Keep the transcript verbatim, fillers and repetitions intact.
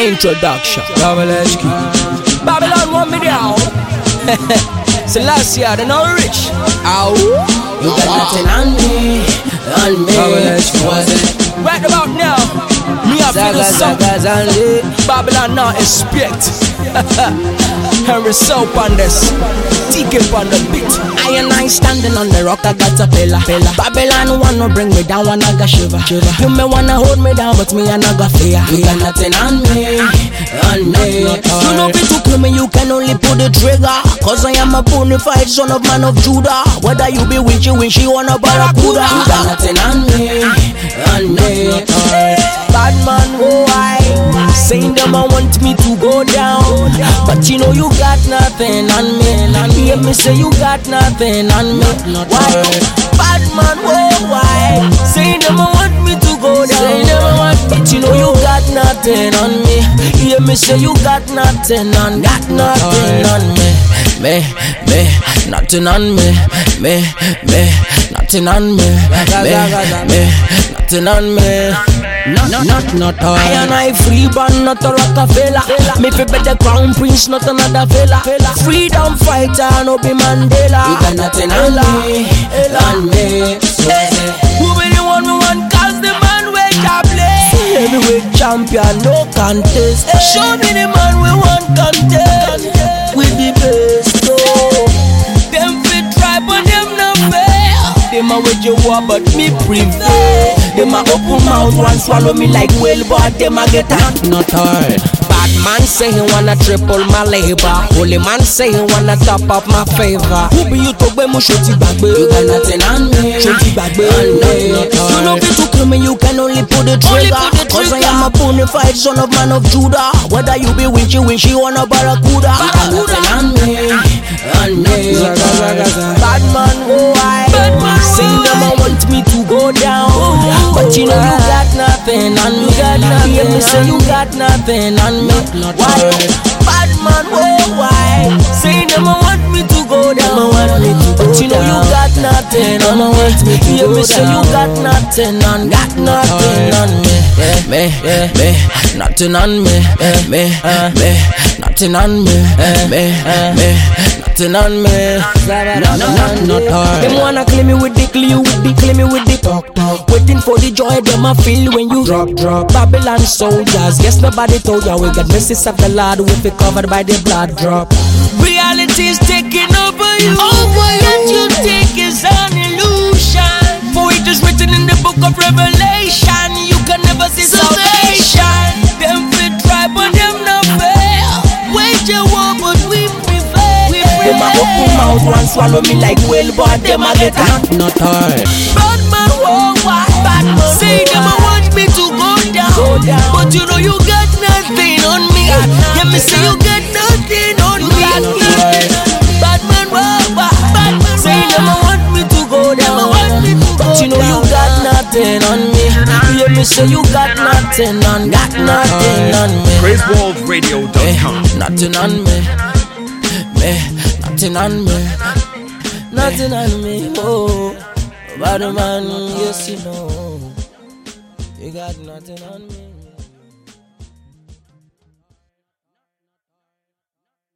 Introduction. Babylon want me down. Selassie, they not rich. Ow. You got nothing on me, on me. Was it? Right about now, me I feel the song. Babylon now expect. Henry Soap on this, T K on the beat. I and I standing on the rock, I got a pillar. Babylon wanna bring me down, wanna go shiver. You may wanna hold me down, but me I not go fear. You got nothing on me, on me. You know fit to kill me, you can only pull the trigger. Cause I am a bona fide son of man of Judah. Whether you be winchy winchy or a barracuda. You got nothing on me, on me. Bad man, oh I saying them I want me to go down, but you know you got nothing on me. Hear me say you got nothing on me. Why? Bad man, oh why saying them I want me to go down, but you know you got nothing on me. Hear me say you got nothing on, got nothing on me. Me, me, nothing on me. Me, me, nothing on me. Me, me, nothing on me. Not, not, not all. I and I free born, not a Rockefeller. Me fi be the crown prince, not another fella. Freedom fighter, no be Mandela. You got nothing on me, on me. Who be the one we want? Cause the man we can play. Heavyweight champion, no contest. Show me the man we want contest. With the best, oh. Them fit try, but them no fair. Them a wage you war, but me prevail. Them a open mouth, one swallow me like whale, but them a get out. Not hard. Bad man say he wanna triple my labor. Holy man say he wanna top up my favor. Who be you to be mo shoti bagbe? You got nothing on me, shoti bagbe. You know fit to kill me, you can only pull the trigger. Cause I am a bona fide son of man of Judah. Whether you be winchy winchy or a barracuda. You got nothing on me, on me. Bad man, oh I saying them I want me to go down, but you know you got nothing on me. Hear me say you got nothing on me. Why? Bad man, oh why? Saying them I want me to go down, but you know you got nothing on me. Hear me say you got nothing on, got nothing on me. Me, me, nothing on me. Me, me, nothing on me. Me, me, nothing on me. Not, not, not hard. Them wanna claim me with the clue, with the claim me with the talk talk. Waiting for the joy them I feel when you drop drop. Babylon soldiers, guess nobody told ya we got messages of the Lord we be covered by the blood drop. Reality is taking over you. All what you think is an illusion. For it is written in the book of Revelation, you can never see salvation. Them fit try but them not fail. Wage a war but we prevail. Them a open mouth, one swallow me like whale, but them a get out. Not hard. Bad man, oh why? Bad man, say them a want me to go down, go down. But you know you got nothing on me. Yeah, me say you got nothing on me. Bad man, oh why? Bad man, say them a want me to go down, but you know you got nothing on me. Yeah, me say you got nothing on, got nothing on me. Praise World Radio dot com. Nothing on me. Me, nothing on me, nothing on me, oh. Bad man, yes you know, you got nothing on me.